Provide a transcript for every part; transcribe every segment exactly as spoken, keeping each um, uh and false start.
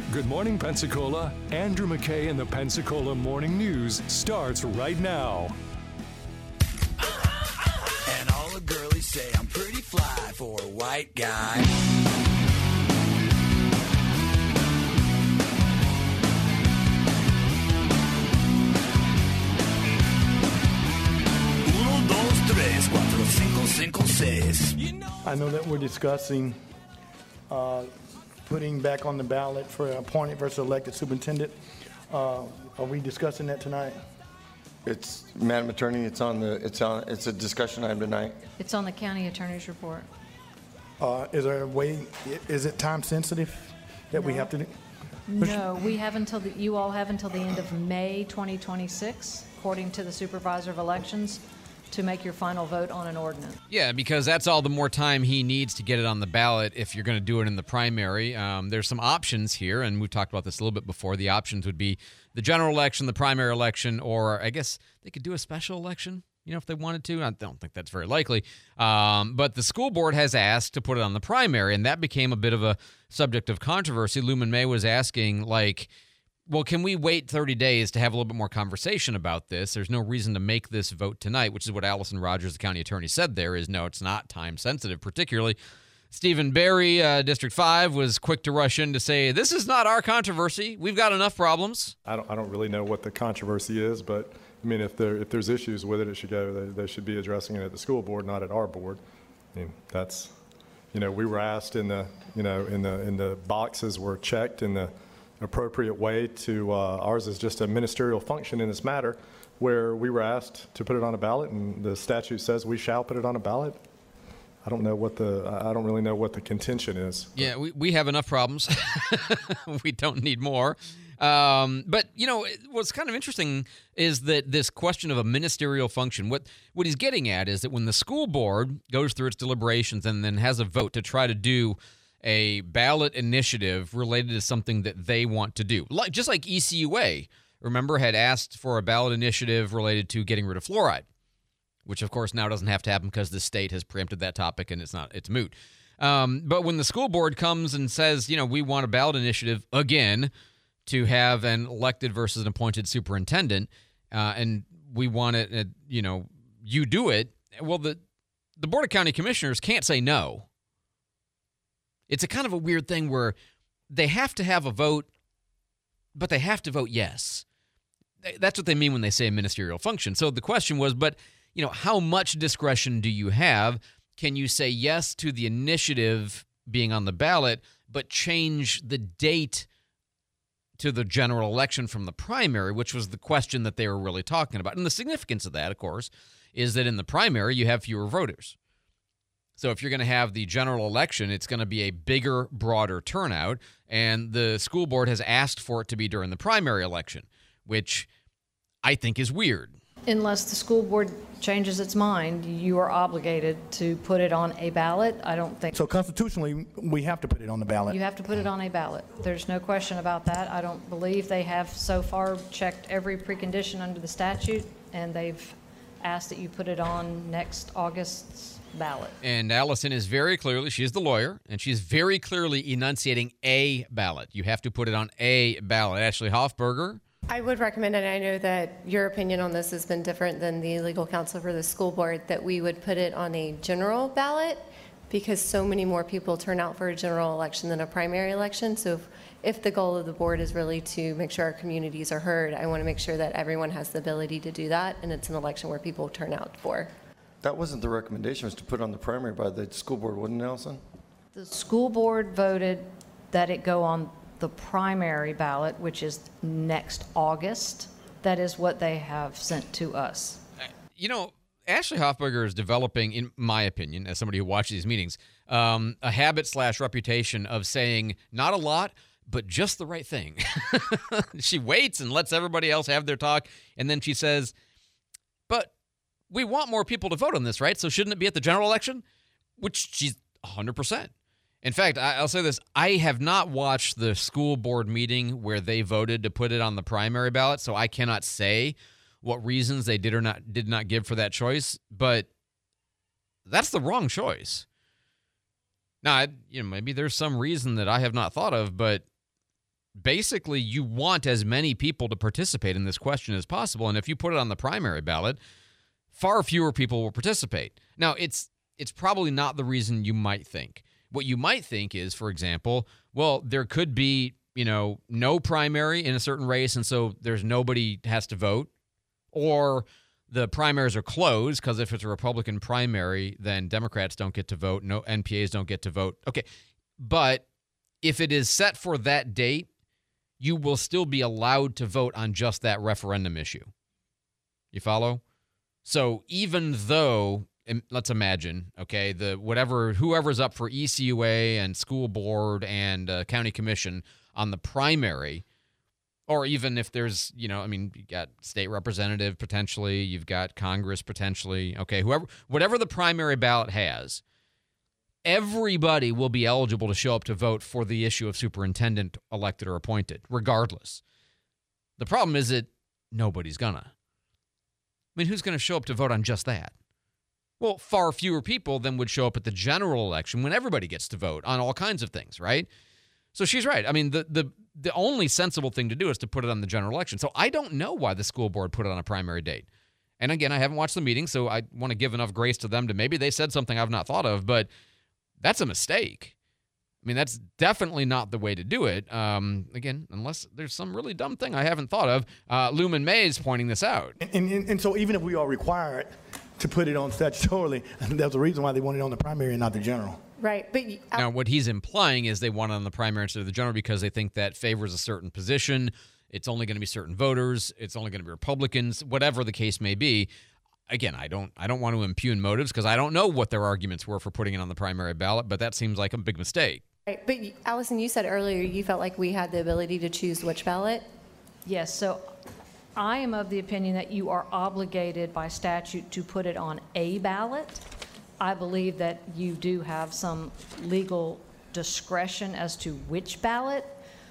Good morning, Pensacola. Andrew McKay in the Pensacola Morning News starts right now. And all the girlies say I'm pretty fly for a white guy. Uno, dos, tres, cuatro, cinco, cinco, seis. I know that we're discussing uh, putting back on the ballot for appointed versus elected superintendent. Uh, are we discussing that tonight? It's, Madam Attorney, it's on the, it's on, it's a discussion item tonight. It's on the county attorney's report. Uh, is there a way, is it time sensitive that we No. have to do? No, we have until, the you all have until the end of May twenty twenty-six, according to the supervisor of elections, to make your final vote on an ordinance. Yeah, because that's all the more time he needs to get it on the ballot if you're going to do it in the primary. Um, there's some options here, and we've talked about this a little bit before. The options would be the general election, the primary election, or I guess they could do a special election, you know, if they wanted to. I don't think that's very likely. Um, but the school board has asked to put it on the primary, and that became a bit of a subject of controversy. Lumen May was asking, like, well, can we wait thirty days to have a little bit more conversation about this? There's no reason to make this vote tonight, which is what Allison Rogers, the county attorney, said there is no, it's not time sensitive. Particularly, Stephen Barry, uh, District five, was quick to rush in to say, this is not our controversy. We've got enough problems. I don't, I don't really know what the controversy is, but I mean, if there, if there's issues with it, it should go, they, they should be addressing it at the school board, not at our board. I mean, that's, you know, we were asked in the, you know, in the, in the boxes were checked in the appropriate way to, uh, ours is just a ministerial function in this matter, where we were asked to put it on a ballot, and the statute says we shall put it on a ballot. I don't know what the, I don't really know what the contention is. Yeah, we, we have enough problems. We don't need more. Um, but, you know, what's kind of interesting is that this question of a ministerial function, what, what he's getting at is that when the school board goes through its deliberations and then has a vote to try to do a ballot initiative related to something that they want to do, like just like E C U A, remember, had asked for a ballot initiative related to getting rid of fluoride, which of course now doesn't have to happen because the state has preempted that topic and it's not, it's moot. Um, but when the school board comes and says, you know, we want a ballot initiative again to have an elected versus an appointed superintendent, uh, and we want it, uh, you know, you do it, well, the the Board of County Commissioners can't say no. It's a kind of a weird thing where they have to have a vote, but they have to vote yes. That's what they mean when they say ministerial function. So the question was, but, you know, how much discretion do you have? Can you say yes to the initiative being on the ballot, but change the date to the general election from the primary, which was the question that they were really talking about? And the significance of that, of course, is that in the primary, you have fewer voters. So if you're going to have the general election, it's going to be a bigger, broader turnout, and the school board has asked for it to be during the primary election, which I think is weird. Unless the school board changes its mind, you are obligated to put it on a ballot. I don't think. So constitutionally, we have to put it on the ballot. You have to put it on a ballot. There's no question about that. I don't believe they have so far checked every precondition under the statute, and they've asked that you put it on next August's ballot. And Allison is very clearly, she's the lawyer, and she's very clearly enunciating a ballot. You have to put it on a ballot. Ashley Hoffberger. I would recommend, and I know that your opinion on this has been different than the legal counsel for the school board, that we would put it on a general ballot because so many more people turn out for a general election than a primary election. So if, if the goal of the board is really to make sure our communities are heard, I want to make sure that everyone has the ability to do that, and it's an election where people turn out for. That wasn't the recommendation, was to put on the primary by the school board, wasn't it, Allison? The school board voted that it go on the primary ballot, which is next August. That is what they have sent to us. You know, Ashley Hoffberger is developing, in my opinion, as somebody who watches these meetings, um, a habit slash reputation of saying not a lot, but just the right thing. She waits and lets everybody else have their talk, and then she says, but we want more people to vote on this, right? So shouldn't it be at the general election? Which she's one hundred percent. In fact, I'll say this. I have not watched the school board meeting where they voted to put it on the primary ballot, so I cannot say what reasons they did or not did not give for that choice, but that's the wrong choice. Now, you know, maybe there's some reason that I have not thought of, but basically you want as many people to participate in this question as possible. And if you put it on the primary ballot, far fewer people will participate. Now, it's it's probably not the reason you might think. What you might think is, for example, well, there could be, you know, no primary in a certain race, and so there's nobody has to vote. Or the primaries are closed because if it's a Republican primary, then Democrats don't get to vote. No N P As don't get to vote. Okay. But if it is set for that date, you will still be allowed to vote on just that referendum issue. You follow? So even though, let's imagine, okay, the whatever, whoever's up for E C U A and school board and uh, county commission on the primary, or even if there's, you know, I mean, you got state representative potentially, you've got Congress potentially, okay, whoever, whatever the primary ballot has, everybody will be eligible to show up to vote for the issue of superintendent elected or appointed, regardless. The problem is that nobody's gonna. I mean, who's going to show up to vote on just that? Well, far fewer people than would show up at the general election when everybody gets to vote on all kinds of things, right? So she's right. I mean, the the the only sensible thing to do is to put it on the general election. So I don't know why the school board put it on a primary date. And again, I haven't watched the meeting, so I want to give enough grace to them to maybe they said something I've not thought of, but that's a mistake. I mean, that's definitely not the way to do it. Um, again, unless there's some really dumb thing I haven't thought of. Uh, Lumen May is pointing this out. And, and, and so even if we are required to put it on statutorily, there's a reason why they want it on the primary and not the general. Right. But I- Now, what he's implying is they want it on the primary instead of the general because they think that favors a certain position. It's only going to be certain voters. It's only going to be Republicans, whatever the case may be. Again, I don't I don't want to impugn motives because I don't know what their arguments were for putting it on the primary ballot, but that seems like a big mistake. Right. But Allison, you said earlier you felt like we had the ability to choose which ballot. Yes, so I am of the opinion that you are obligated by statute to put it on a ballot. I believe that you do have some legal discretion as to which ballot,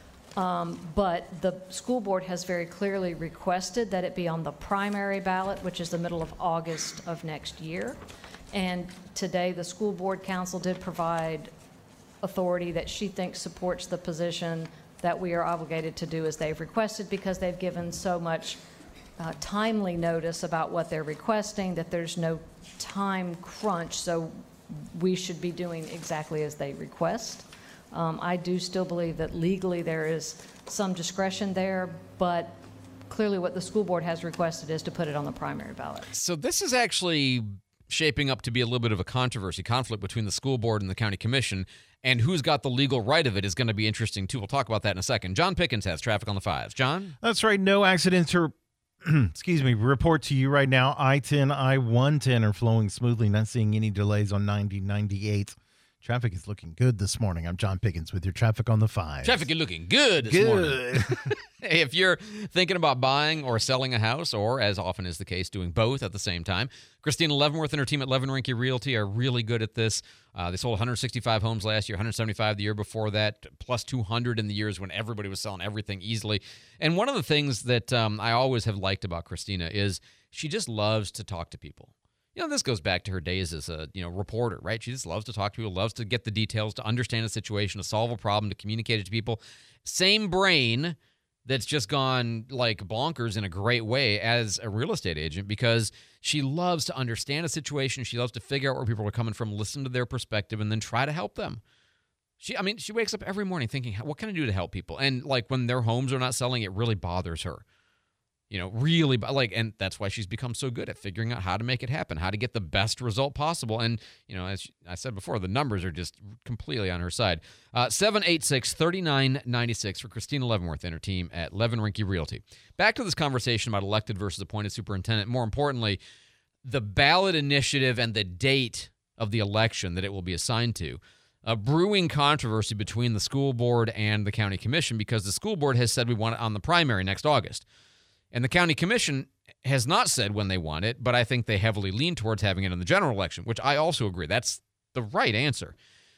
um, but the school board has very clearly requested that it be on the primary ballot, which is the middle of August of next year. And today, the school board council did provide authority that she thinks supports the position that we are obligated to do as they've requested because they've given so much uh, timely notice about what they're requesting that there's no time crunch, so we should be doing exactly as they request. Um, I do still believe that legally there is some discretion there, but clearly what the school board has requested is to put it on the primary ballot. So this is actually shaping up to be a little bit of a controversy, conflict between the school board and the county commission, and who's got the legal right of it is going to be interesting, too. We'll talk about that in a second. John Pickens has traffic on the fives. John? That's right. No accidents or, excuse me, report to you right now. I ten, I one ten are flowing smoothly, not seeing any delays on ninety, ninety-eight. Traffic is looking good this morning. I'm John Pickens with your traffic on the fives. Traffic is looking good this Good. morning. Hey, if you're thinking about buying or selling a house, or as often is the case, doing both at the same time, Christina Leavenworth and her team at Leavenrinky Realty are really good at this. Uh, they sold one hundred sixty-five homes last year, one hundred seventy-five the year before that, plus two hundred in the years when everybody was selling everything easily. And one of the things that um, I always have liked about Christina is she just loves to talk to people. You know, this goes back to her days as a, you know, reporter, right? She just loves to talk to people, loves to get the details, to understand a situation, to solve a problem, to communicate it to people. Same brain that's just gone like bonkers in a great way as a real estate agent because she loves to understand a situation. She loves to figure out where people are coming from, listen to their perspective, and then try to help them. She, I mean, she wakes up every morning thinking, what can I do to help people? And like when their homes are not selling, it really bothers her. You know, really, like, and that's why she's become so good at figuring out how to make it happen, how to get the best result possible. And, you know, as I said before, the numbers are just completely on her side. Uh, seven eight six, three nine nine six for Christina Leavenworth and her team at Leavenrinky Realty. Back to this conversation about elected versus appointed superintendent. More importantly, the ballot initiative and the date of the election that it will be assigned to. A brewing controversy between the school board and the county commission because the school board has said we want it on the primary next August. And the county commission has not said when they want it, but I think they heavily lean towards having it in the general election, which I also agree. That's the right answer.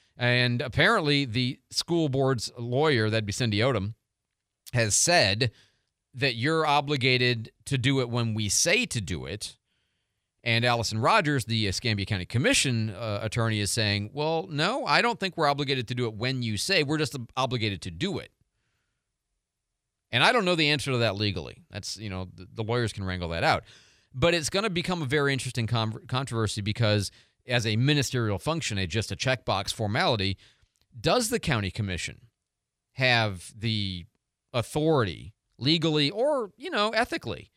And apparently the school board's lawyer, that'd be Cindy Odom, has said that you're obligated to do it when we say to do it. And Allison Rogers, the Escambia County Commission uh, attorney, is saying, well, no, I don't think we're obligated to do it when you say. We're just obligated to do it. And I don't know the answer to that legally. That's, you know, the, the lawyers can wrangle that out. But it's going to become a very interesting con- controversy because as a ministerial function, a just a checkbox formality, does the county commission have the authority legally or, you know, ethically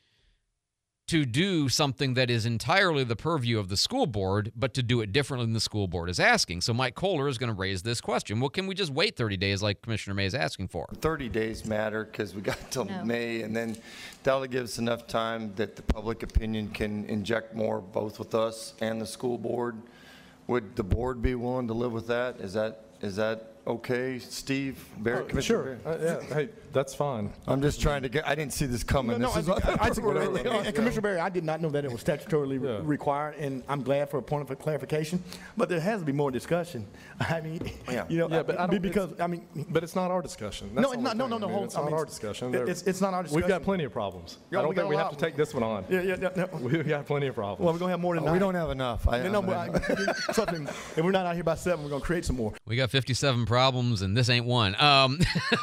to do something that is entirely the purview of the school board, but to do it differently than the school board is asking? So Mike Kohler is going to raise this question. Well, can we just wait thirty days like Commissioner May is asking for? thirty days matter because we got till No. May, and then that'll give us enough time that the public opinion can inject more, both with us and the school board. Would the board be willing to live with that? Is that, is that okay, Steve? Barrett, Uh, Commissioner Sure. Barrett? Uh, yeah. Hey, that's fine. I'm just trying to get, I didn't see this coming. No, This is I, what- I, I think, Whatever. and, and Commissioner Berry, I did not know that it was statutorily re- Yeah. required, and I'm glad for a point of clarification. But there has to be more discussion. I mean, Yeah. you know, Yeah, but I don't- because I mean, But it's not our discussion. That's no, the it's only not. No, thing. no, no. I mean, Hold, It's I not mean, our discussion. it- It's, it's not our discussion. We've got plenty of problems. Yeah, I don't we got think we a have lot. to take this one on. Yeah, yeah, yeah. yeah. We've got plenty of problems. Well, we're gonna have more than Oh, we nine. don't have enough. I, No, no, I'm- but I, something. If we're not out here by seven, we're gonna create some more. We got fifty-seven problems, and this ain't one. Um,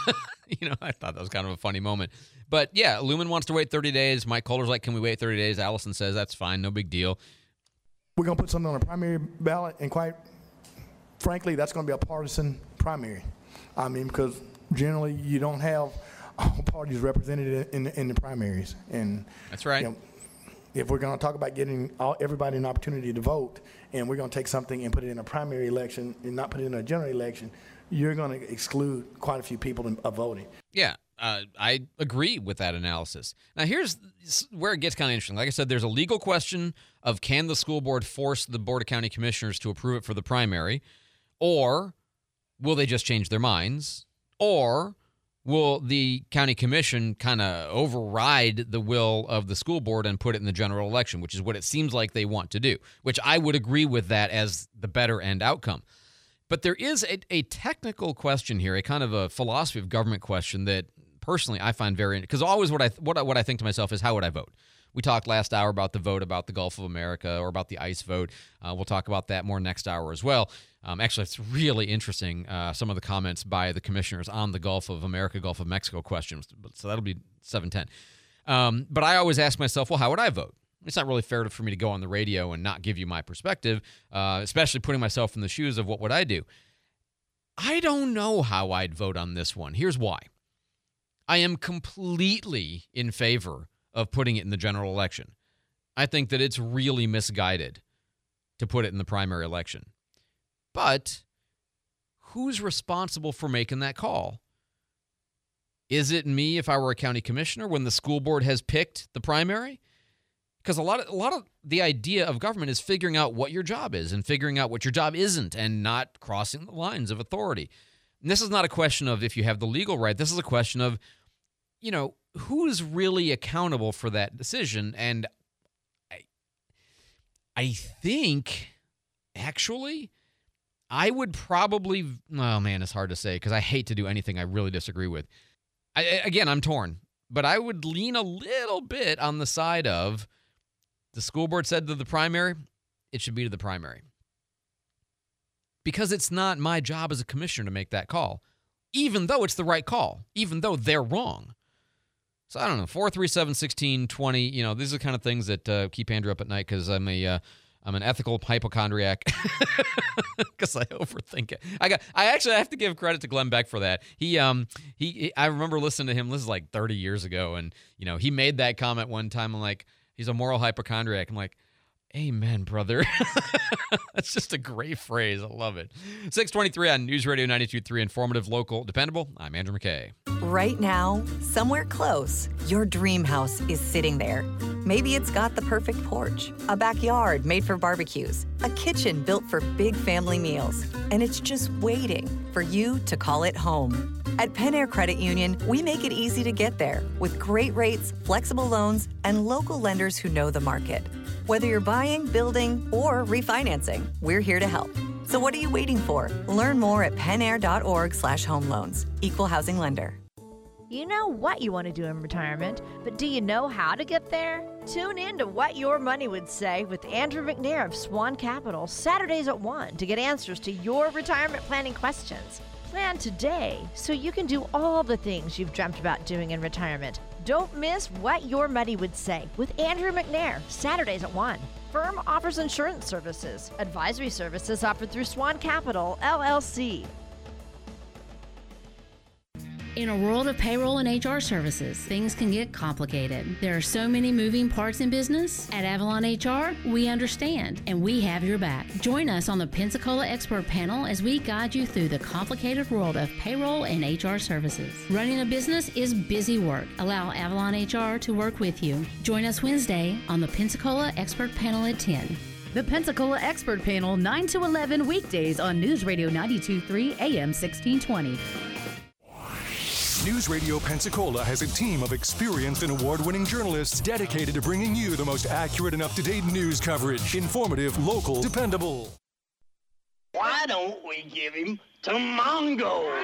you know, I thought that was kind of a funny moment. But, yeah, Lumen wants to wait thirty days. Mike Kohler's like, can we wait thirty days? Allison says that's fine, no big deal. We're gonna put something on a primary ballot, and quite frankly, that's gonna be a partisan primary. I mean, because generally you don't have all parties represented in, in, in the primaries, and That's right. you know, if we're going to talk about getting all, everybody an opportunity to vote, and we're going to take something and put it in a primary election and not put it in a general election, you're going to exclude quite a few people of voting. Yeah, uh, I agree with that analysis. Now, here's where it gets kind of interesting. Like I said, there's a legal question of can the school board force the Board of County Commissioners to approve it for the primary, or will they just change their minds, or will the county commission kind of override the will of the school board and put it in the general election, which is what it seems like they want to do, which I would agree with that as the better end outcome. But there is a, a technical question here, a kind of a philosophy of government question that personally I find very, because always what I what I, what I think to myself is, how would I vote? We talked last hour about the vote about the Gulf of America or about the ICE vote. Uh, we'll talk about that more next hour as well. Um, actually, it's really interesting, uh, some of the comments by the commissioners on the Gulf of America, Gulf of Mexico questions. So that'll be seven ten. Um, but I always ask myself, well, how would I vote? It's not really fair to, for me to go on the radio and not give you my perspective, uh, especially putting myself in the shoes of what would I do. I don't know how I'd vote on this one. Here's why. I am completely in favor of putting it in the general election. I think that it's really misguided to put it in the primary election. But who's responsible for making that call? Is it me if I were a county commissioner when the school board has picked the primary? Because a lot of a lot of the idea of government is figuring out what your job is and figuring out what your job isn't and not crossing the lines of authority. And this is not a question of if you have the legal right. This is a question of, you know, who's really accountable for that decision. And I, I think, actually, I would probably, oh man, it's hard to say because I hate to do anything I really disagree with. I, again, I'm torn, but I would lean a little bit on the side of the school board said to the primary, it should be to the primary. Because it's not my job as a commissioner to make that call, even though it's the right call, even though they're wrong. So I don't know, four three seven, one six two zero, you know, these are the kind of things that uh, keep Andrew up at night because I'm a, uh, I'm an ethical hypochondriac because I overthink it. I got, I actually have to give credit to Glenn Beck for that. He, um, he, he I remember listening to him, this is like thirty years ago, and, you know, he made that comment one time. I'm like, he's a moral hypochondriac. I'm like, amen, brother. That's just a great phrase. I love it. six twenty-three on News Radio ninety-two point three, informative, local, dependable. I'm Andrew McKay. Right now, somewhere close, your dream house is sitting there. Maybe it's got the perfect porch, a backyard made for barbecues, a kitchen built for big family meals, and it's just waiting for you to call it home. At Pen Air Credit Union, we make it easy to get there with great rates, flexible loans, and local lenders who know the market. Whether you're buying, building, or refinancing, we're here to help. So what are you waiting for? Learn more at penair.org slash home loans. Equal housing lender. You know what you want to do in retirement, but do you know how to get there? Tune in to What Your Money Would Say with Andrew McNair of Swan Capital, Saturdays at one, to get answers to your retirement planning questions. Plan today so you can do all the things you've dreamt about doing in retirement. Don't miss What Your Money Would Say with Andrew McNair, Saturdays at one. Firm offers insurance services. Advisory services offered through Swan Capital, L L C. In a world of payroll and H R services, things can get complicated. There are so many moving parts in business. At Avalon H R, we understand, and we have your back. Join us on the Pensacola Expert Panel as we guide you through the complicated world of payroll and H R services. Running a business is busy work. Allow Avalon H R to work with you. Join us Wednesday on the Pensacola Expert Panel at ten. The Pensacola Expert Panel, nine to eleven weekdays on News Radio ninety-two point three A M sixteen twenty. News Radio Pensacola has a team of experienced and award-winning journalists dedicated to bringing you the most accurate and up-to-date news coverage. Informative, local, dependable. Why don't we give him to Mongo?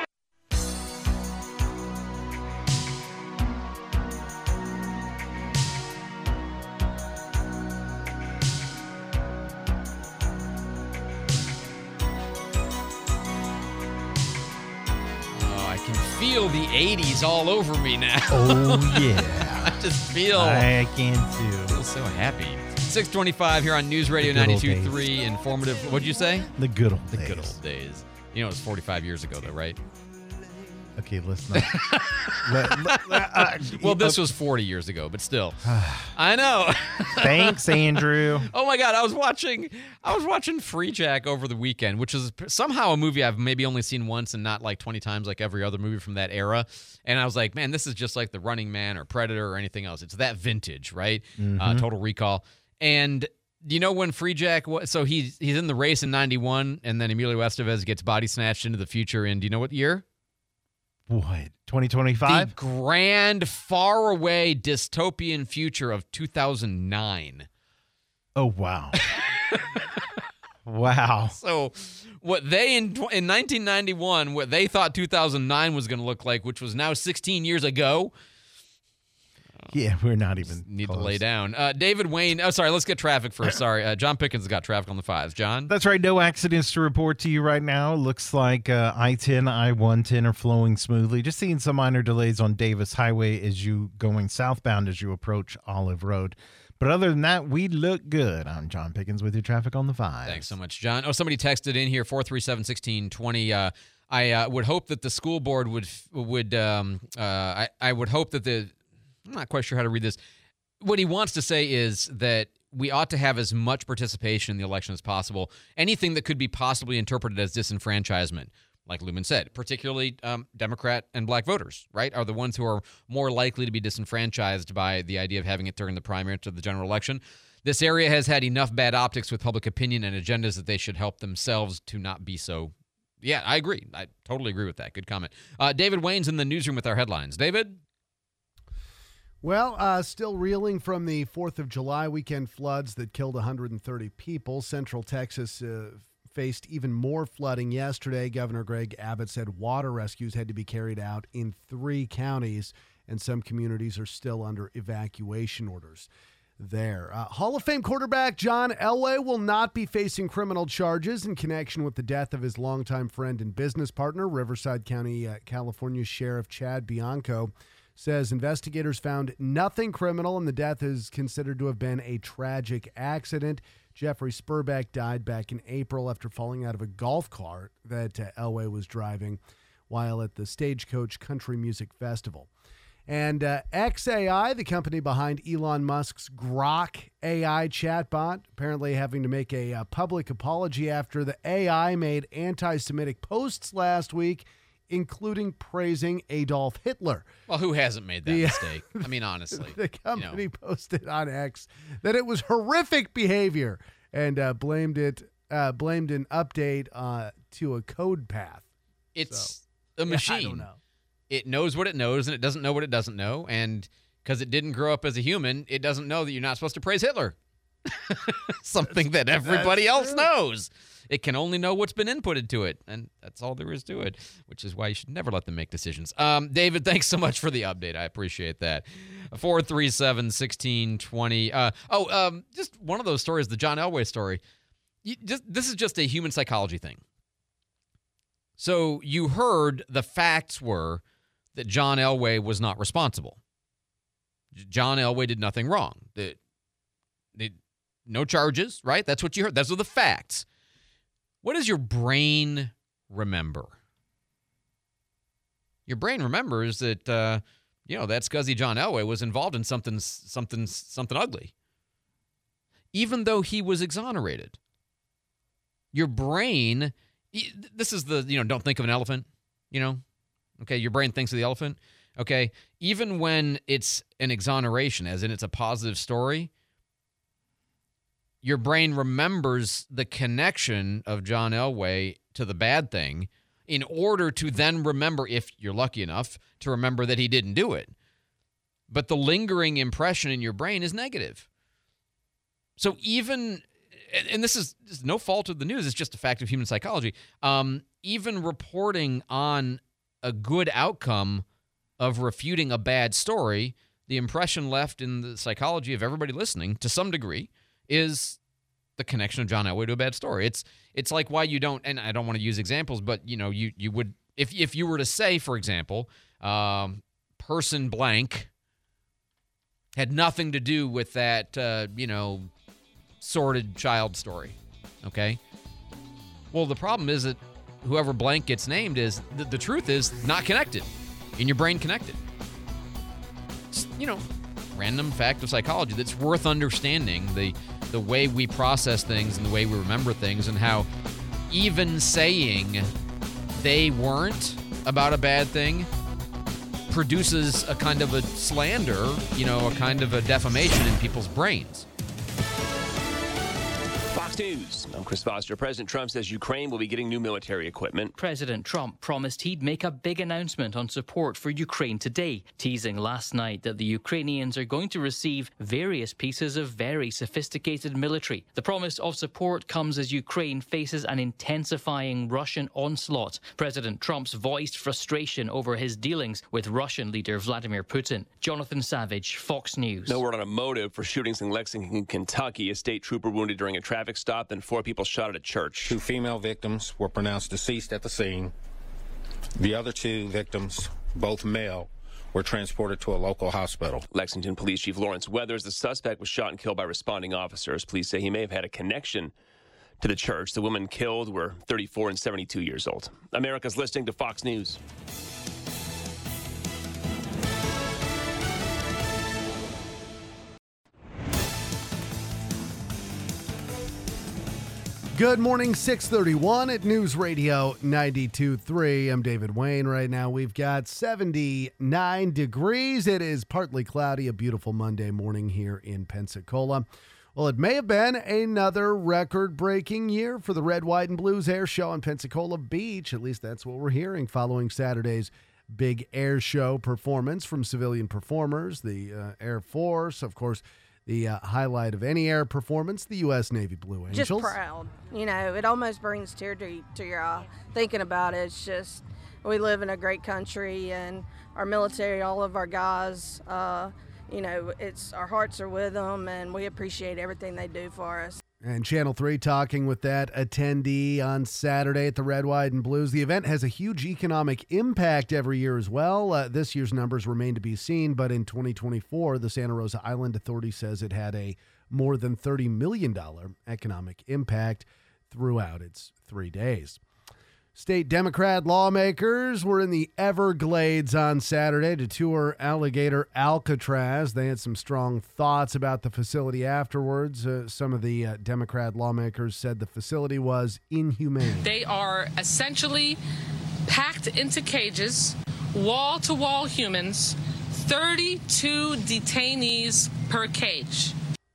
I can feel the eighties all over me now. Oh, yeah. I just feel... I can too. I feel so happy. six twenty-five here on News Radio ninety-two point three. Informative. What'd you say? The good old the days. The good old days. You know, it was forty-five years ago, though, right? Okay, let's not. let, let, uh, well, this was forty years ago, but still. I know. Thanks, Andrew. Oh my God, I was watching I was watching Free Jack over the weekend, which is somehow a movie I've maybe only seen once and not like twenty times like every other movie from that era. And I was like, man, this is just like The Running Man or Predator or anything else. It's that vintage, right? Mm-hmm. Uh, Total Recall. And you know when Free Jack was, so he's he's in the race in ninety-one, and then Emilio Estevez gets body snatched into the future in, do you know what year? What, twenty twenty-five? The grand, faraway dystopian future of two thousand nine. Oh, wow. Wow. So what they, in, in nineteen ninety-one, what they thought two thousand nine was going to look like, which was now sixteen years ago. Yeah, we're not even Need close. to lay down. Uh, David Wayne. Oh, sorry. Let's get traffic first. Sorry. Uh, John Pickens has got traffic on the fives. John? That's right. No accidents to report to you right now. Looks like uh, I ten, I one ten are flowing smoothly. Just seeing some minor delays on Davis Highway as you going southbound as you approach Olive Road. But other than that, we look good. I'm John Pickens with your traffic on the fives. Thanks so much, John. Oh, somebody texted in here, four three seven, one six two zero. Uh, I uh, would hope that the school board would, would um, uh, I, I would hope that the, I'm not quite sure how to read this. What he wants to say is that we ought to have as much participation in the election as possible. Anything that could be possibly interpreted as disenfranchisement, like Lumen said, particularly um, Democrat and black voters, right, are the ones who are more likely to be disenfranchised by the idea of having it during the primary to the general election. This area has had enough bad optics with public opinion and agendas that they should help themselves to not be so. Yeah, I agree. I totally agree with that. Good comment. Uh, David Wayne's in the newsroom with our headlines. David? Well, uh, still reeling from the fourth of July weekend floods that killed one hundred thirty people. Central Texas uh, faced even more flooding yesterday. Governor Greg Abbott said water rescues had to be carried out in three counties, and some communities are still under evacuation orders there. Uh, Hall of Fame quarterback John Elway will not be facing criminal charges in connection with the death of his longtime friend and business partner. Riverside County, uh, California Sheriff Chad Bianco says investigators found nothing criminal and the death is considered to have been a tragic accident. Jeffrey Spurbeck died back in April after falling out of a golf cart that uh, Elway was driving while at the Stagecoach Country Music Festival. And uh, X A I, the company behind Elon Musk's Grok A I chatbot, apparently having to make a, a public apology after the A I made anti-Semitic posts last week, including praising Adolf Hitler. Well, who hasn't made that the, mistake? I mean, honestly. The company you know. posted on X that it was horrific behavior and uh, blamed it, uh, blamed an update uh, to a code path. It's so, a machine. Yeah, I don't know. It knows what it knows, and it doesn't know what it doesn't know. And because it didn't grow up as a human, it doesn't know that you're not supposed to praise Hitler. Something that everybody else knows. It can only know what's been inputted to it, and that's all there is to it, which is why you should never let them make decisions. Um, David, thanks so much for the update. I appreciate that. four three seven, one six two zero. Uh, oh, um, just one of those stories, the John Elway story. You, just, this is just a human psychology thing. So you heard the facts were that John Elway was not responsible. John Elway did nothing wrong. The, the, no charges, right? That's what you heard. Those are the facts. What does your brain remember? Your brain remembers that, uh, you know, that scuzzy John Elway was involved in something, something, something ugly, even though he was exonerated. Your brain, this is the, you know, don't think of an elephant, you know, okay, your brain thinks of the elephant, okay, even when it's an exoneration, as in it's a positive story, your brain remembers the connection of John Elway to the bad thing in order to then remember, if you're lucky enough, to remember that he didn't do it. But the lingering impression in your brain is negative. So even, and this is, this is no fault of the news, it's just a fact of human psychology, um, even reporting on a good outcome of refuting a bad story, the impression left in the psychology of everybody listening, to some degree, is the connection of John Elway to a bad story. It's it's like why you don't, and I don't want to use examples, but you know, you you would, if if you were to say, for example, um, person blank had nothing to do with that, uh, you know, sordid child story, okay? Well, the problem is that whoever blank gets named is, the, the truth is not connected, in your brain connected. It's, you know, random fact of psychology that's worth understanding, the the way we process things and the way we remember things, and how even saying they weren't about a bad thing produces a kind of a slander, you know, a kind of a defamation in people's brains. Fox News. I'm Chris Foster. President Trump says Ukraine will be getting new military equipment. President Trump promised he'd make a big announcement on support for Ukraine today, teasing last night that the Ukrainians are going to receive various pieces of very sophisticated military. The promise of support comes as Ukraine faces an intensifying Russian onslaught. President Trump's voiced frustration over his dealings with Russian leader Vladimir Putin. Jonathan Savage, Fox News. No word on a motive for shootings in Lexington, Kentucky. A state trooper wounded during a traffic stop, then four people shot at a church. Two female victims were pronounced deceased at the scene. The other two victims, both male, were transported to a local hospital. Lexington Police Chief Lawrence Weathers, the suspect, was shot and killed by responding officers. Police say he may have had a connection to the church. The women killed were thirty-four and seventy-two years old. America's listening to Fox News. Good morning, six thirty-one at News Radio ninety-two point three. I'm David Wayne. Right now we've got seventy-nine degrees. It is partly cloudy, a beautiful Monday morning here in Pensacola. Well, it may have been another record-breaking year for the Red, White, and Blues Air Show on Pensacola Beach. At least that's what we're hearing following Saturday's big air show performance from civilian performers, the uh, Air Force, of course. The uh, highlight of any air performance, the U S Navy Blue Angels. Just proud. You know, it almost brings tear to, to your eye thinking about it. It's just, we live in a great country, and our military, all of our guys, uh, you know, it's our hearts are with them, and we appreciate everything they do for us. And Channel three talking with that attendee on Saturday at the Red, White, and Blues. The event has a huge economic impact every year as well. Uh, this year's numbers remain to be seen, but in twenty twenty-four, the Santa Rosa Island Authority says it had a more than thirty million dollars economic impact throughout its three days. State Democrat lawmakers were in the Everglades on Saturday to tour Alligator Alcatraz. They had some strong thoughts about the facility afterwards. Uh, some of the uh, Democrat lawmakers said the facility was inhumane. They are essentially packed into cages, wall-to-wall humans, thirty-two detainees per cage.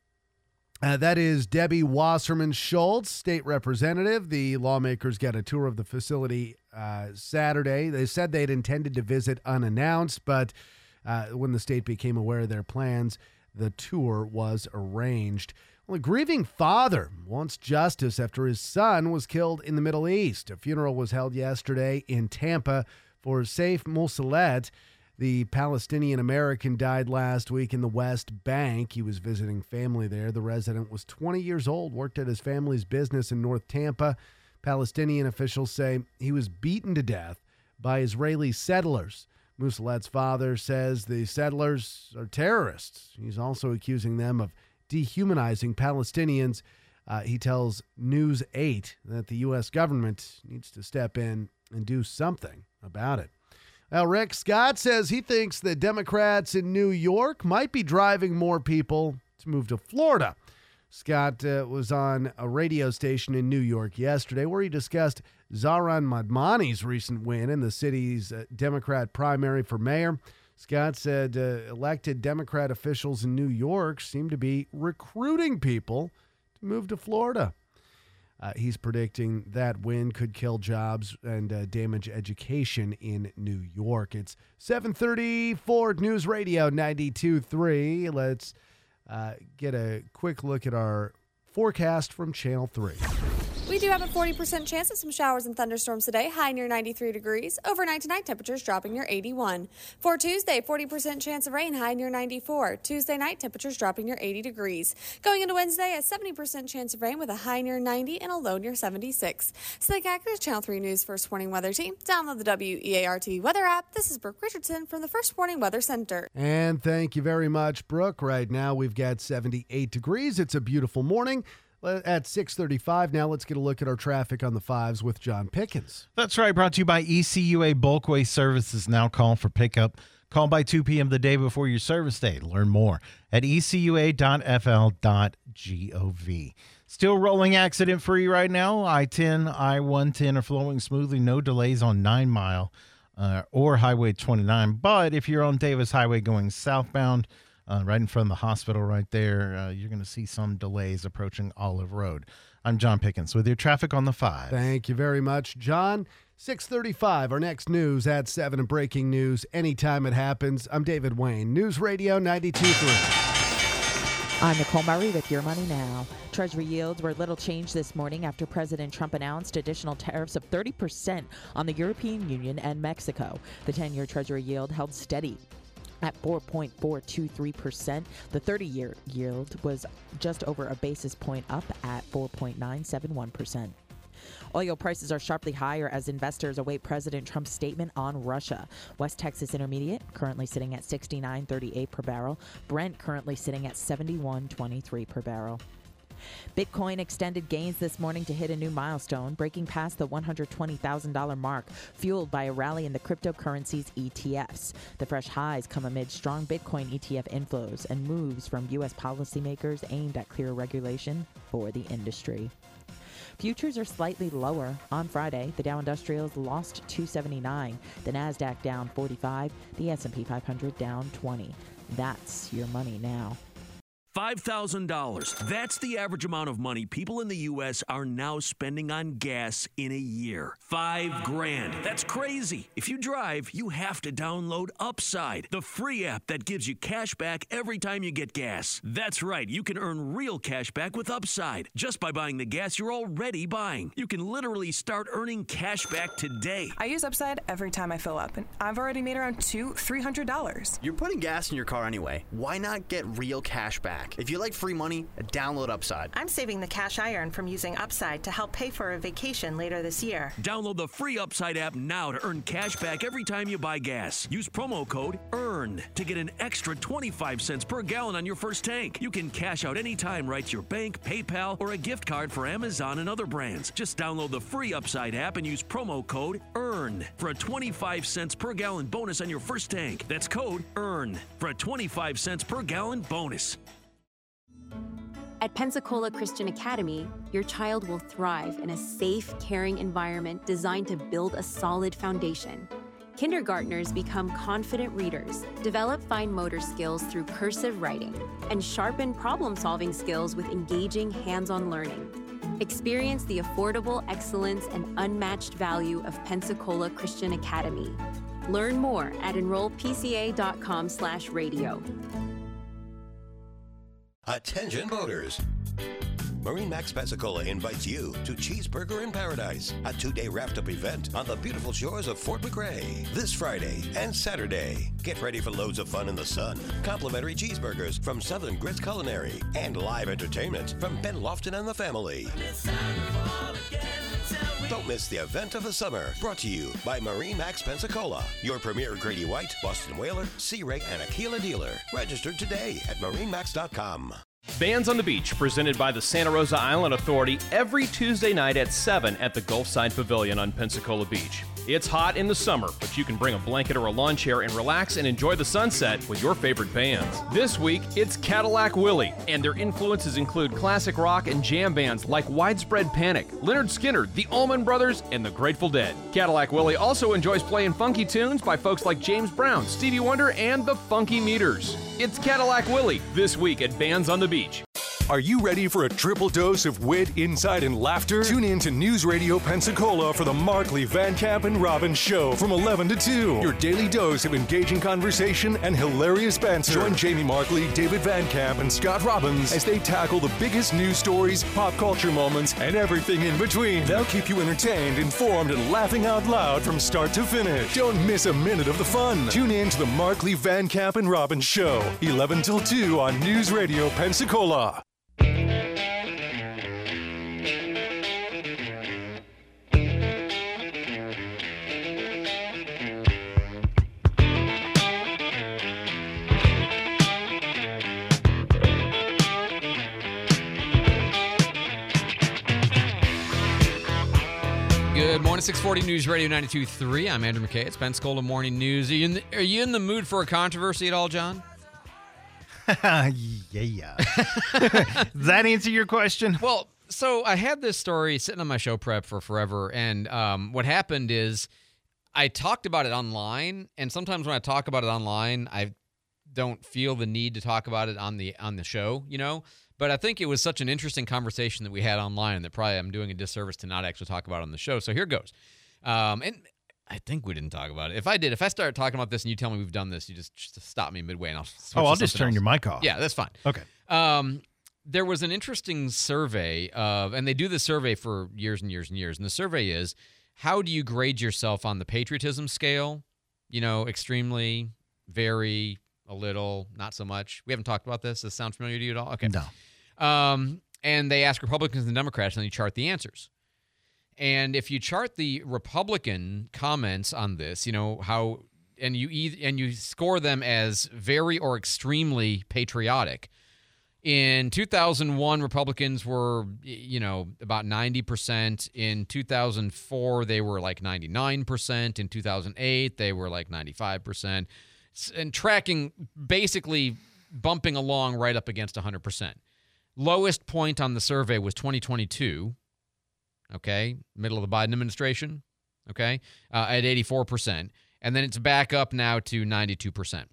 Uh, that is Debbie Wasserman Schultz, state representative. The lawmakers got a tour of the facility uh, Saturday. They said they'd intended to visit unannounced, but uh, when the state became aware of their plans, the tour was arranged. Well, a grieving father wants justice after his son was killed in the Middle East. A funeral was held yesterday in Tampa for Saif Moussalet. The Palestinian-American died last week in the West Bank. He was visiting family there. The resident was twenty years old, worked at his family's business in North Tampa. Palestinian officials say he was beaten to death by Israeli settlers. Moussalad's father says the settlers are terrorists. He's also accusing them of dehumanizing Palestinians. Uh, he tells News eight that the U S government needs to step in and do something about it. Well, Rick Scott says he thinks that Democrats in New York might be driving more people to move to Florida. Scott uh, was on a radio station in New York yesterday where he discussed Zohran Mamdani's recent win in the city's uh, Democrat primary for mayor. Scott said uh, elected Democrat officials in New York seem to be recruiting people to move to Florida. Uh, he's predicting that win could kill jobs and uh, damage education in New York. It's seven thirty Ford News Radio ninety-two point three. Let's uh, get a quick look at our forecast from Channel three. We do have a forty percent chance of some showers and thunderstorms today, high near ninety-three degrees. Overnight tonight, temperatures dropping near eighty-one. For Tuesday, forty percent chance of rain, high near ninety-four. Tuesday night, temperatures dropping near eighty degrees. Going into Wednesday, a seventy percent chance of rain with a high near ninety and a low near seventy-six. Stay accurate, Channel three News First Warning Weather Team. Download the W E A R T weather app. This is Brooke Richardson from the First Warning Weather Center. And thank you very much, Brooke. Right now, we've got seventy-eight degrees. It's a beautiful morning. At six thirty-five now, let's get a look at our traffic on the fives with John Pickens. That's right, brought to you by E C U A Bulk Waste Services. Now call for pickup. Call by two p.m. the day before your service day. Learn more at e c u a dot f l dot gov. Still rolling accident-free right now. I ten, I one ten are flowing smoothly. No delays on nine mile uh, or Highway twenty-nine. But if you're on Davis Highway going southbound, Uh, right in front of the hospital right there, uh, you're going to see some delays approaching Olive Road. I'm John Pickens with your traffic on the five. Thank you very much, John. six thirty-five, our next news at seven and breaking news anytime it happens. I'm David Wayne, News Radio ninety-two point three. I'm Nicole Murray with Your Money Now. Treasury yields were little changed this morning after President Trump announced additional tariffs of thirty percent on the European Union and Mexico. The ten-year Treasury yield held steady at four point four two three percent. The thirty-year yield was just over a basis point up at four point nine seven one percent. Oil prices are sharply higher as investors await President Trump's statement on Russia. West Texas Intermediate currently sitting at sixty-nine thirty-eight per barrel. Brent currently sitting at seventy-one twenty-three per barrel. Bitcoin extended gains this morning to hit a new milestone, breaking past the one hundred twenty thousand dollars mark, fueled by a rally in the cryptocurrency's E T Fs. The fresh highs come amid strong Bitcoin E T F inflows and moves from U S policymakers aimed at clearer regulation for the industry. Futures are slightly lower. On Friday, the Dow Industrials lost two seventy-nine, the NASDAQ down forty-five, the S and P five hundred down twenty. That's your money now. five thousand dollars. That's the average amount of money people in the U S are now spending on gas in a year. Five grand. That's crazy. If you drive, you have to download Upside, the free app that gives you cash back every time you get gas. That's right. You can earn real cash back with Upside just by buying the gas you're already buying. You can literally start earning cash back today. I use Upside every time I fill up, and I've already made around two, three hundred dollars. You're putting gas in your car anyway. Why not get real cash back? If you like free money, download Upside. I'm saving the cash I earn from using Upside to help pay for a vacation later this year. Download the free Upside app now to earn cash back every time you buy gas. Use promo code EARN to get an extra twenty-five cents per gallon on your first tank. You can cash out anytime right to your bank, PayPal, or a gift card for Amazon and other brands. Just download the free Upside app and use promo code EARN for a twenty-five cents per gallon bonus on your first tank. That's code EARN for a twenty-five cents per gallon bonus. At Pensacola Christian Academy, your child will thrive in a safe, caring environment designed to build a solid foundation. Kindergartners become confident readers, develop fine motor skills through cursive writing, and sharpen problem-solving skills with engaging hands-on learning. Experience the affordable excellence and unmatched value of Pensacola Christian Academy. Learn more at enroll p c a dot com slash radio. Attention boaters. MarineMax Pensacola invites you to Cheeseburger in Paradise, a two-day wrapped-up event on the beautiful shores of Fort McRae, this Friday and Saturday. Get ready for loads of fun in the sun, complimentary cheeseburgers from Southern Grits Culinary, and live entertainment from Ben Lofton and the family. It's time to fall again. Don't miss the event of the summer. Brought to you by Marine Max Pensacola, your premier Grady White, Boston Whaler, Sea Ray, and Aquila dealer. Registered today at marine max dot com. Bands on the Beach, presented by the Santa Rosa Island Authority, every Tuesday night at seven at the Gulfside Pavilion on Pensacola Beach. It's hot in the summer, but you can bring a blanket or a lawn chair and relax and enjoy the sunset with your favorite bands. This week, it's Cadillac Willie, and their influences include classic rock and jam bands like Widespread Panic, Lynyrd Skynyrd, the Allman Brothers, and the Grateful Dead. Cadillac Willie also enjoys playing funky tunes by folks like James Brown, Stevie Wonder, and the Funky Meters. It's Cadillac Willie, this week at Bands on the Beach. Are you ready for a triple dose of wit, insight, and laughter? Tune in to News Radio Pensacola for the Markley, Van Camp, and Robbins Show from eleven to two. Your daily dose of engaging conversation and hilarious banter. Join Jamie Markley, David Van Camp, and Scott Robbins as they tackle the biggest news stories, pop culture moments, and everything in between. They'll keep you entertained, informed, and laughing out loud from start to finish. Don't miss a minute of the fun. Tune in to the Markley, Van Camp, and Robbins Show, eleven till two on News Radio Pensacola. Good morning, six forty News Radio ninety-two point three. I'm Andrew McKay. It's Pensacola Morning News. Are you in the, are you in the mood for a controversy at all, John? yeah. Does that answer your question? Well, so I had this story sitting on my show prep for forever, and um, what happened is I talked about it online, and sometimes when I talk about it online, I don't feel the need to talk about it on the on the show, you know? But I think it was such an interesting conversation that we had online that probably I'm doing a disservice to not actually talk about it on the show. So here goes. Um, and I think we didn't talk about it. If I did, if I start talking about this and you tell me we've done this, you just, just stop me midway and I'll switch Oh, I'll to just turn else. your mic off. Yeah, that's fine. Okay. Um, there was an interesting survey of, and they do this survey for years and years and years. And the survey is, how do you grade yourself on the patriotism scale? You know, extremely, very, a little, not so much. We haven't talked about this. Does this sound familiar to you at all? Okay. No. Um, and they ask Republicans and Democrats, and then you chart the answers. And if you chart the Republican comments on this, you know how, and you e- and you score them as very or extremely patriotic. In two thousand one, Republicans were, you know, about ninety percent. In two thousand four, they were like ninety-nine percent. In two thousand eight, they were like ninety-five percent. And tracking, basically bumping along right up against one hundred percent. Lowest point on the survey was twenty twenty-two, okay, middle of the Biden administration, okay, uh, at eighty-four percent. And then it's back up now to ninety-two percent.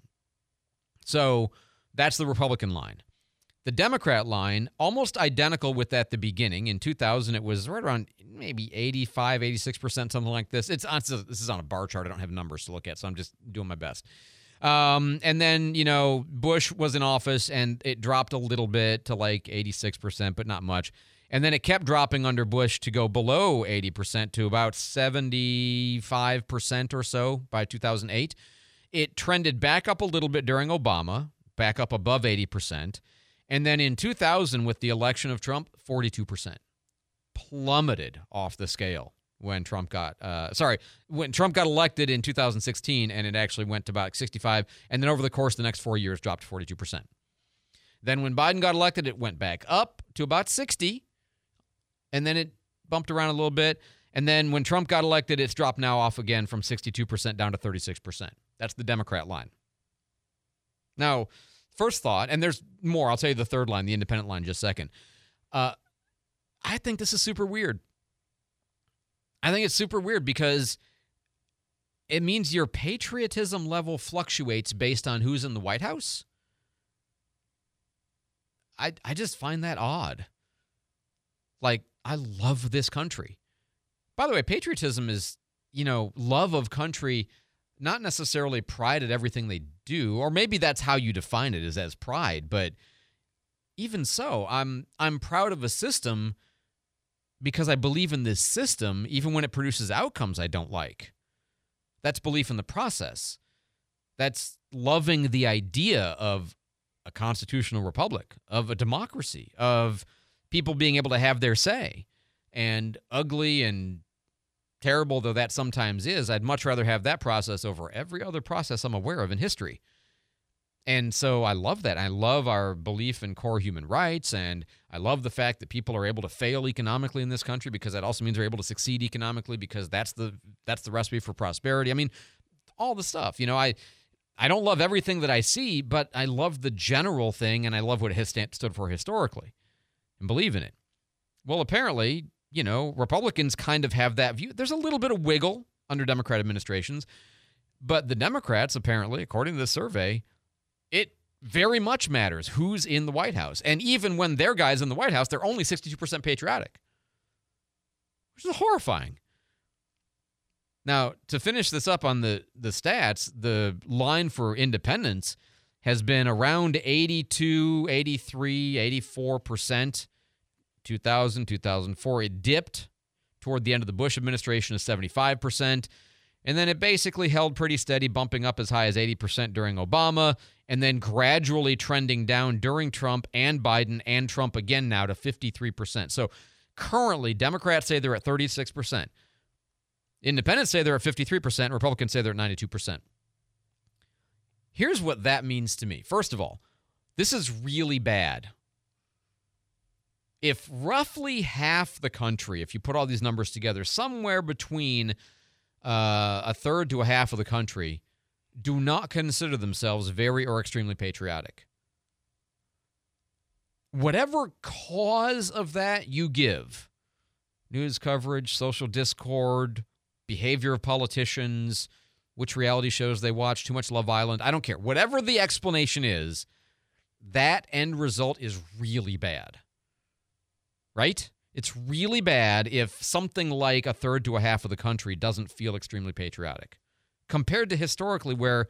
So that's the Republican line. The Democrat line, almost identical with at the beginning. In two thousand, it was right around maybe eighty-five, eighty-six percent, something like this. It's on, this is on a bar chart. I don't have numbers to look at, so I'm just doing my best. Um, and then, you know, Bush was in office and it dropped a little bit to like eighty-six percent, but not much. And then it kept dropping under Bush to go below eighty percent to about seventy-five percent or so by two thousand eight. It trended back up a little bit during Obama, back up above eighty percent. And then in two thousand, with the election of Trump, forty-two percent. Plummeted off the scale when Trump got, uh, sorry, when Trump got elected in two thousand sixteen, and it actually went to about sixty-five, and then over the course of the next four years, dropped to forty-two percent. Then when Biden got elected, it went back up to about sixty, and then it bumped around a little bit, and then when Trump got elected, it's dropped now off again from sixty-two percent down to thirty-six percent. That's the Democrat line. Now, first thought, and there's more, I'll tell you the third line, the independent line, in just a second. Uh, I think this is super weird. I think it's super weird because it means your patriotism level fluctuates based on who's in the White House. I I just find that odd. Like, I love this country. By the way, patriotism is, you know, love of country, not necessarily pride at everything they do, or maybe that's how you define it, is as pride, but even so, I'm I'm proud of a system because I believe in this system, even when it produces outcomes I don't like. That's belief in the process. That's loving the idea of a constitutional republic, of a democracy, of people being able to have their say. And ugly and terrible though that sometimes is, I'd much rather have that process over every other process I'm aware of in history. And so I love that. I love our belief in core human rights, and I love the fact that people are able to fail economically in this country because that also means they're able to succeed economically because that's the that's the recipe for prosperity. I mean, all the stuff. You know, I I don't love everything that I see, but I love the general thing, and I love what it has stand, stood for historically and believe in it. Well, apparently, you know, Republicans kind of have that view. There's a little bit of wiggle under Democrat administrations, but the Democrats, apparently, according to this survey, it very much matters who's in the White House. And even when their guy's in the White House, they're only sixty-two percent patriotic, which is horrifying. Now, to finish this up on the, the stats, the line for independents has been around eighty-two, eighty-three, eighty-four percent. two thousand, two thousand four, it dipped toward the end of the Bush administration to seventy-five percent. And then it basically held pretty steady, bumping up as high as eighty percent during Obama, and then gradually trending down during Trump and Biden and Trump again now to fifty-three percent. So currently, Democrats say they're at thirty-six percent. Independents say they're at fifty-three percent. Republicans say they're at ninety-two percent. Here's what that means to me. First of all, this is really bad. If roughly half the country, if you put all these numbers together, somewhere between uh, a third to a half of the country do not consider themselves very or extremely patriotic, whatever cause of that you give, news coverage, social discord, behavior of politicians, which reality shows they watch, too much Love Island, I don't care. Whatever the explanation is, that end result is really bad. Right? It's really bad if something like a third to a half of the country doesn't feel extremely patriotic, compared to historically where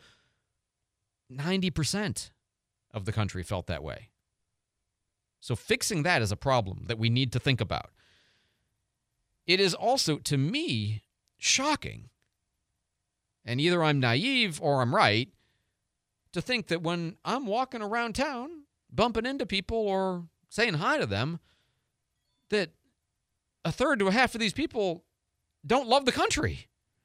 ninety percent of the country felt that way. So fixing that is a problem that we need to think about. It is also, to me, shocking, and either I'm naive or I'm right, to think that when I'm walking around town, bumping into people or saying hi to them, that a third to a half of these people don't love the country.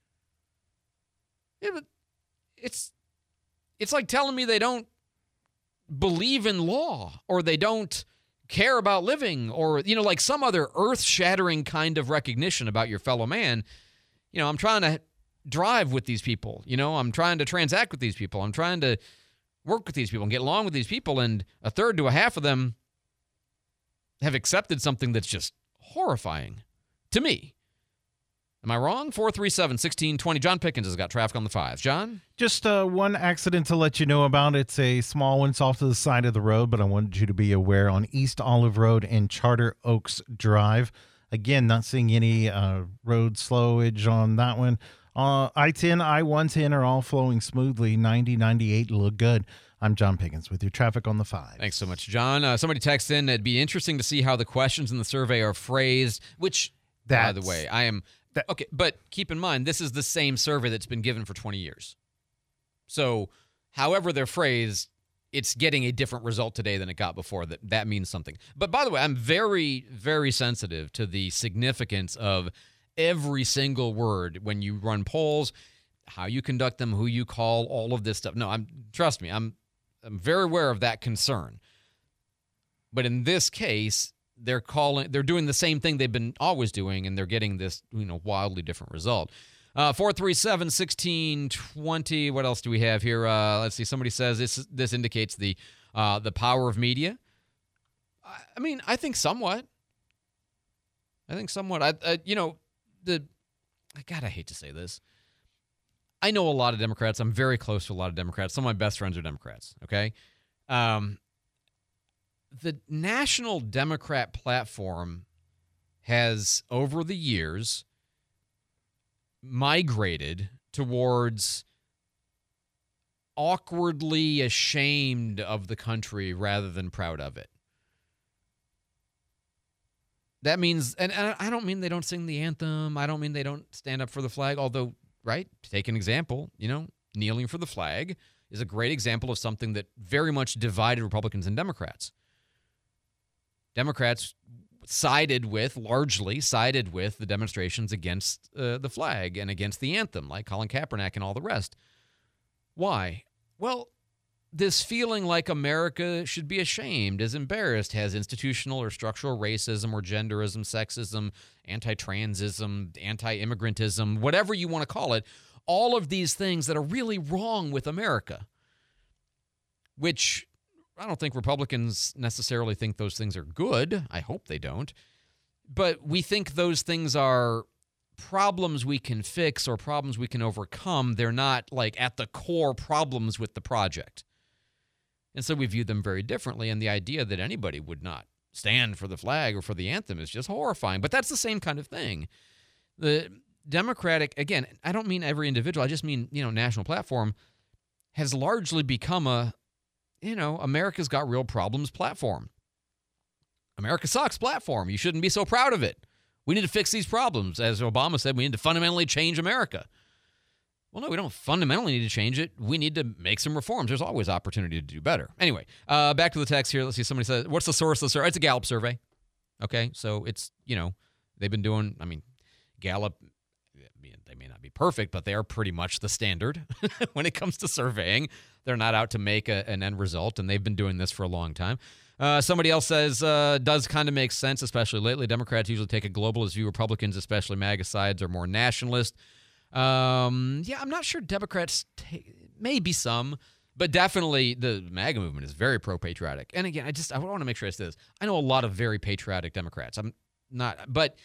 Yeah, but it's it's like telling me they don't believe in law, or they don't care about living, or, you know, like some other earth-shattering kind of recognition about your fellow man. You know, I'm trying to drive with these people. You know, I'm trying to transact with these people. I'm trying to work with these people and get along with these people, and a third to a half of them have accepted something that's just horrifying to me. Am I wrong? four three seven, one six two zero. John Pickens has got traffic on the fives. John? Just uh, one accident to let you know about. It's a small one. It's off to the side of the road, but I wanted you to be aware on East Olive Road and Charter Oaks Drive. Again, not seeing any uh, road slowage on that one. Uh, I ten, I one ten are all flowing smoothly. ninety, ninety-eight look good. I'm John Pickens with your traffic on the five. Thanks so much, John. Uh, somebody texted in, it'd be interesting to see how the questions in the survey are phrased, which, that's, by the way, I am... That, okay, but keep in mind, this is the same survey that's been given for twenty years. So however they're phrased, it's getting a different result today than it got before. That, that means something. But by the way, I'm very, very sensitive to the significance of every single word when you run polls, how you conduct them, who you call, all of this stuff. No, I'm trust me, I'm I'm very aware of that concern. But in this case, they're calling, they're doing the same thing they've been always doing, and they're getting this, you know, wildly different result. Uh, four three seven, one six two zero. What else do we have here? Uh, let's see. Somebody says this this indicates the uh, the power of media. I, I mean, I think somewhat. I think somewhat. I, I you know, the God, I hate to say this. I know a lot of Democrats. I'm very close to a lot of Democrats. Some of my best friends are Democrats, okay? Um, the National Democrat platform has, over the years, migrated towards awkwardly ashamed of the country rather than proud of it. That means, and, and I don't mean they don't sing the anthem. I don't mean they don't stand up for the flag, although, right, take an example, you know, kneeling for the flag is a great example of something that very much divided Republicans and Democrats. Democrats sided with, largely sided with the demonstrations against uh, the flag and against the anthem, like Colin Kaepernick and all the rest. Why? Well, this feeling like America should be ashamed, is embarrassed, has institutional or structural racism or genderism, sexism, anti-transism, anti-immigrantism, whatever you want to call it, all of these things that are really wrong with America, which I don't think Republicans necessarily think those things are good. I hope they don't. But we think those things are problems we can fix or problems we can overcome. They're not like at the core problems with the project. And so we view them very differently. And the idea that anybody would not stand for the flag or for the anthem is just horrifying. But that's the same kind of thing. The Democratic, again, I don't mean every individual. I just mean, you know, national platform has largely become a, you know, America's got real problems platform. America sucks platform. You shouldn't be so proud of it. We need to fix these problems. As Obama said, we need to fundamentally change America. Well, no, we don't fundamentally need to change it. We need to make some reforms. There's always opportunity to do better. Anyway, uh, back to the text here. Let's see. Somebody says, what's the source of the survey? It's a Gallup survey. Okay, so it's, you know, they've been doing, I mean, Gallup, they may not be perfect, but they are pretty much the standard when it comes to surveying. They're not out to make a, an end result, and they've been doing this for a long time. Uh, somebody else says, uh, does kind of make sense, especially lately. Democrats usually take a globalist view. Republicans, especially MAGA sides, are more nationalist. Um, yeah, I'm not sure Democrats, t- maybe some, but definitely the MAGA movement is very pro-patriotic. And again, I just I want to make sure I say this. I know a lot of very patriotic Democrats. I'm not, but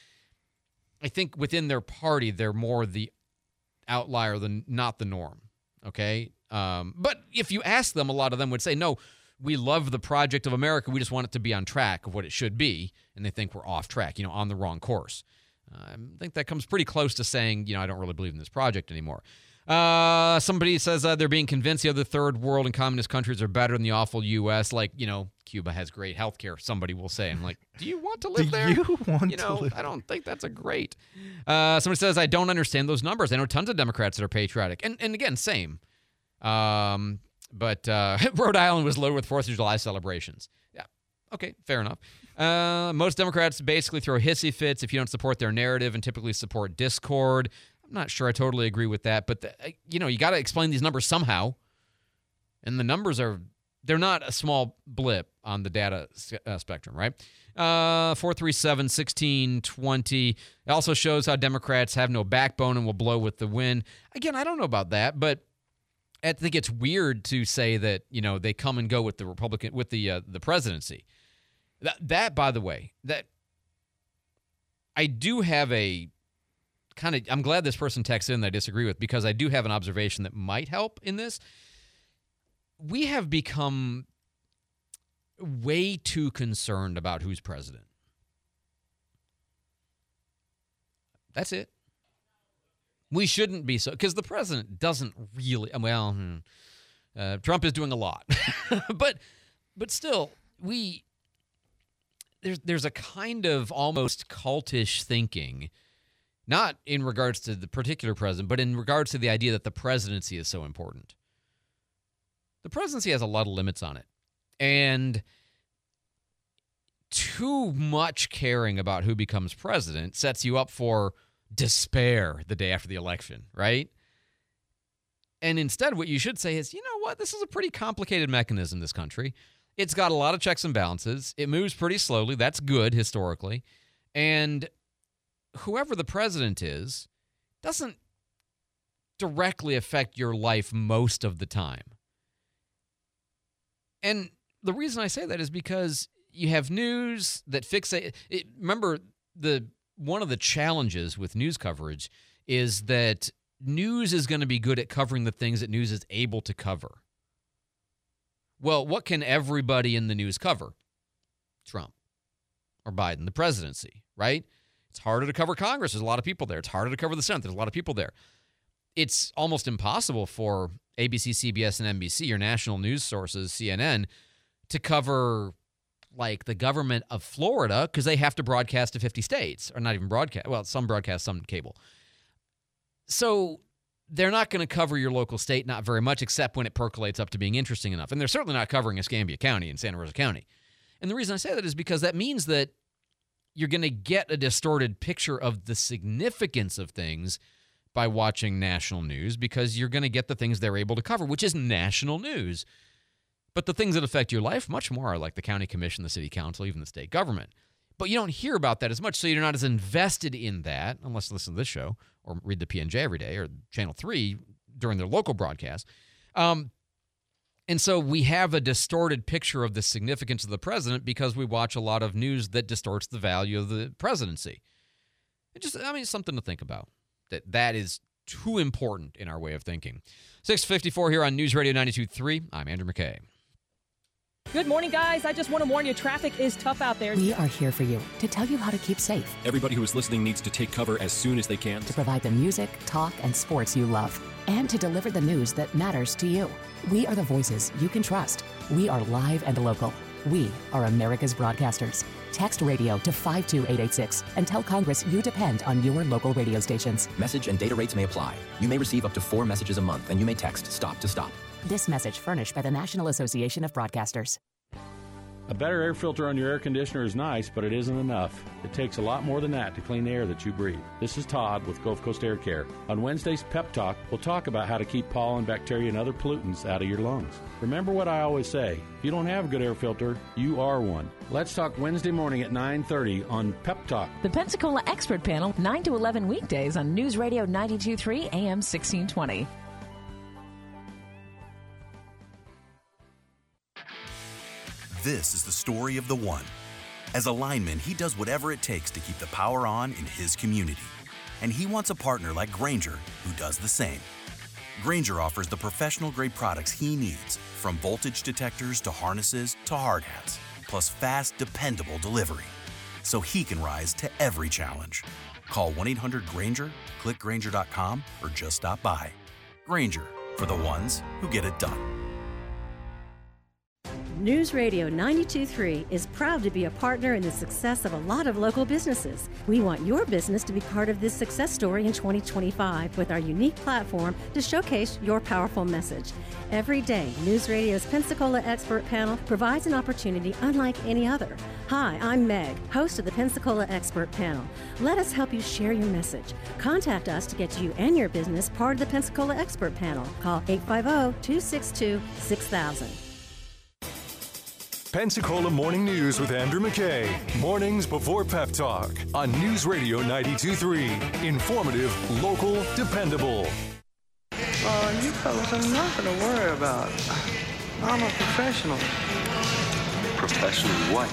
I think within their party, they're more the outlier than not the norm. Okay? Um, but if you ask them, a lot of them would say, no, we love the project of America. We just want it to be on track of what it should be. And they think we're off track, you know, on the wrong course. Uh, I think that comes pretty close to saying, you know, I don't really believe in this project anymore. Uh, somebody says uh, they're being convinced the other third world and communist countries are better than the awful U S Like, you know, Cuba has great health care, somebody will say. I'm like, do you want to live do there? you want you know, to live I don't think that's a great. Uh, somebody says, I don't understand those numbers. I know tons of Democrats that are patriotic. And, and again, same. Um, but uh, Rhode Island was loaded with fourth of July celebrations. Yeah. Okay, fair enough. Uh, most Democrats basically throw hissy fits if you don't support their narrative and typically support discord. I'm not sure I totally agree with that, but, the, you know, you got to explain these numbers somehow. And the numbers are, they're not a small blip on the data uh, spectrum, right? Uh, four three seven, one six two zero. It also shows how Democrats have no backbone and will blow with the wind. Again, I don't know about that, but I think it's weird to say that, you know, they come and go with the Republican, with the uh, the presidency. That, that, by the way, that I do have a kind of, I'm glad this person texted in that I disagree with, because I do have an observation that might help in this. We have become way too concerned about who's president. That's it. We shouldn't be so, because the president doesn't really, well, hmm, uh, Trump is doing a lot. but but still, we, there's there's a kind of almost cultish thinking, not in regards to the particular president, but in regards to the idea that the presidency is so important. The presidency has a lot of limits on it. And too much caring about who becomes president sets you up for despair the day after the election, right? And instead, what you should say is, you know what? This is a pretty complicated mechanism, this country. It's got a lot of checks and balances. It moves pretty slowly. That's good historically. And whoever the president is doesn't directly affect your life most of the time. And the reason I say that is because you have news that fixate. It, remember, the one of the challenges with news coverage is that news is going to be good at covering the things that news is able to cover. Well, what can everybody in the news cover? Trump or Biden, the presidency, right? It's harder to cover Congress. There's a lot of people there. It's harder to cover the Senate. There's a lot of people there. It's almost impossible for A B C, C B S, and N B C, your national news sources, C N N, to cover like the government of Florida because they have to broadcast to fifty states, or not even broadcast. Well, some broadcast, some cable. So they're not going to cover your local state, not very much, except when it percolates up to being interesting enough. And they're certainly not covering Escambia County and Santa Rosa County. And the reason I say that is because that means that you're going to get a distorted picture of the significance of things by watching national news because you're going to get the things they're able to cover, which is national news. But the things that affect your life much more are like the county commission, the city council, even the state government. But you don't hear about that as much, so you're not as invested in that, unless you listen to this show or read the P and J every day or Channel three during their local broadcast. Um, and so we have a distorted picture of the significance of the president because we watch a lot of news that distorts the value of the presidency. It just, I mean, it's something to think about. That that is too important in our way of thinking. six fifty-four here on News Radio ninety-two point three. I'm Andrew McKay. Good morning, guys. I just want to warn you, traffic is tough out there. We are here for you to tell you how to keep safe. Everybody who is listening needs to take cover as soon as they can. To provide the music, talk, and sports you love. And to deliver the news that matters to you. We are the voices you can trust. We are live and local. We are America's broadcasters. Text radio to five two eight eight six and tell Congress you depend on your local radio stations. Message and data rates may apply. You may receive up to four messages a month, and you may text STOP to STOP. This message furnished by the National Association of Broadcasters. A better air filter on your air conditioner is nice, but it isn't enough. It takes a lot more than that to clean the air that you breathe. This is Todd with Gulf Coast Air Care. On Wednesday's Pep Talk, we'll talk about how to keep pollen, bacteria, and other pollutants out of your lungs. Remember what I always say, if you don't have a good air filter, you are one. Let's talk Wednesday morning at nine thirty on Pep Talk. The Pensacola Expert Panel, nine to eleven weekdays on News Radio ninety-two point three A M sixteen twenty. This is the story of the one. As a lineman, he does whatever it takes to keep the power on in his community. And he wants a partner like Grainger who does the same. Grainger offers the professional-grade products he needs, from voltage detectors to harnesses to hard hats, plus fast, dependable delivery, so he can rise to every challenge. Call one eight hundred Grainger, click Grainger dot com, or just stop by. Grainger, for the ones who get it done. News Radio ninety-two point three is proud to be a partner in the success of a lot of local businesses. We want your business to be part of this success story in twenty twenty-five with our unique platform to showcase your powerful message. Every day, News Radio's Pensacola Expert Panel provides an opportunity unlike any other. Hi, I'm Meg, host of the Pensacola Expert Panel. Let us help you share your message. Contact us to get you and your business part of the Pensacola Expert Panel. Call eight five zero, two six two, six thousand. Pensacola Morning News with Andrew McKay. Mornings before Pep Talk on News Radio ninety-two point three. Informative, local, dependable. Uh, you fellas are nothing to worry about. I'm a professional. Professional what?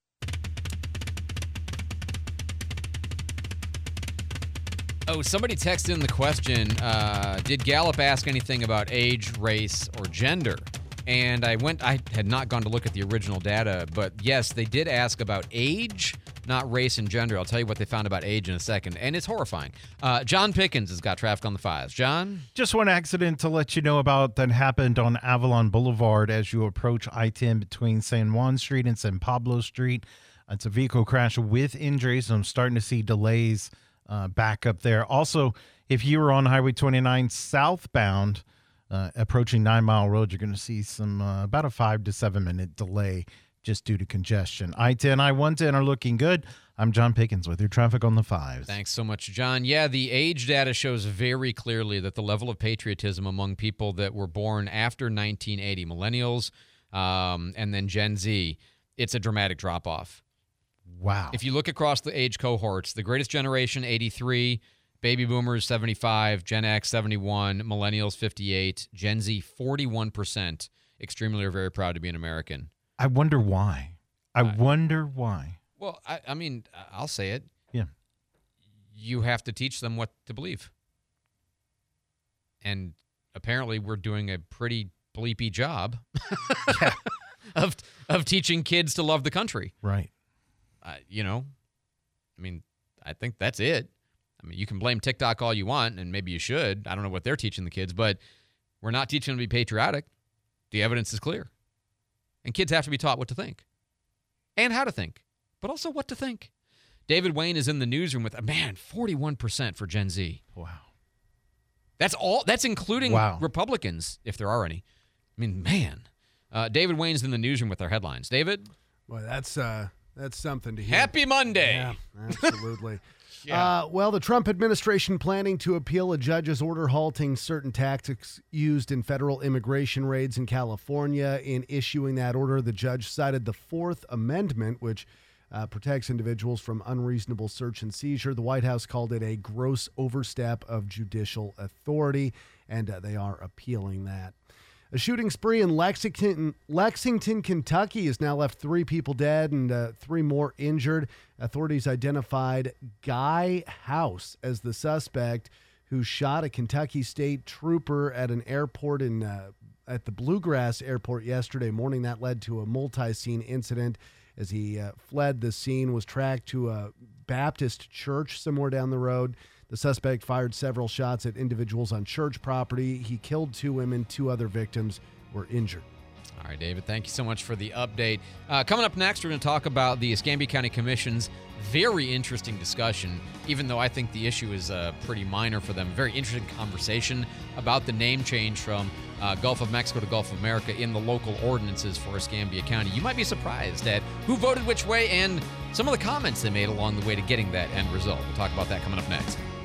Oh, somebody texted in the question, uh, did Gallup ask anything about age, race, or gender? And I went, I had not gone to look at the original data, but yes, they did ask about age, not race and gender. I'll tell you what they found about age in a second, and it's horrifying. Uh, John Pickens has got traffic on the fives. John? Just one accident to let you know about that happened on Avalon Boulevard as you approach I ten between San Juan Street and San Pablo Street. It's a vehicle crash with injuries, and I'm starting to see delays uh, back up there. Also, if you were on Highway twenty-nine southbound, Uh, approaching Nine Mile Road, you're going to see some uh, about a five to seven minute delay just due to congestion. I ten, I one ten are looking good. I'm John Pickens with your traffic on the fives. Thanks so much, John. Yeah, the age data shows very clearly that the level of patriotism among people that were born after nineteen eighty, millennials, um, and then Gen Z, it's a dramatic drop off. Wow. If you look across the age cohorts, the greatest generation, eighty-three. Baby boomers, seventy-five, Gen X, seventy-one, millennials, fifty-eight, Gen Z, forty-one percent. Extremely or very proud to be an American. I wonder why. I uh, wonder why. Well, I, I mean, I'll say it. Yeah. You have to teach them what to believe. And apparently we're doing a pretty bleepy job yeah. of of teaching kids to love the country. Right. Uh, you know, I mean, I think that's it. I mean, you can blame TikTok all you want, and maybe you should. I don't know what they're teaching the kids, but we're not teaching them to be patriotic. The evidence is clear. And kids have to be taught what to think and how to think, but also what to think. David Wayne is in the newsroom with, man, forty-one percent for Gen Z. Wow. That's all. That's including wow. Republicans, if there are any. I mean, man. Uh, David Wayne's in the newsroom with our headlines. David? Well, that's... Uh... That's something to hear. Happy Monday. Yeah, absolutely. Yeah. Uh, well, the Trump administration planning to appeal a judge's order halting certain tactics used in federal immigration raids in California. In issuing that order, the judge cited the Fourth Amendment, which uh, protects individuals from unreasonable search and seizure. The White House called it a gross overstep of judicial authority, and uh, they are appealing that. A shooting spree in Lexington, Lexington, Kentucky has now left three people dead and uh, three more injured. Authorities identified Guy House as the suspect who shot a Kentucky state trooper at an airport in uh, at the Bluegrass Airport yesterday morning. That led to a multi-scene incident. As he uh, fled the scene, was tracked to a Baptist church somewhere down the road. The suspect fired several shots at individuals on church property. He killed two women. Two other victims were injured. All right, David, thank you so much for the update. Uh, coming up next, we're going to talk about the Escambia County Commission's very interesting discussion, even though I think the issue is uh, pretty minor for them. Very interesting conversation about the name change from uh, Gulf of Mexico to Gulf of America in the local ordinances for Escambia County. You might be surprised at who voted which way and some of the comments they made along the way to getting that end result. We'll talk about that coming up next.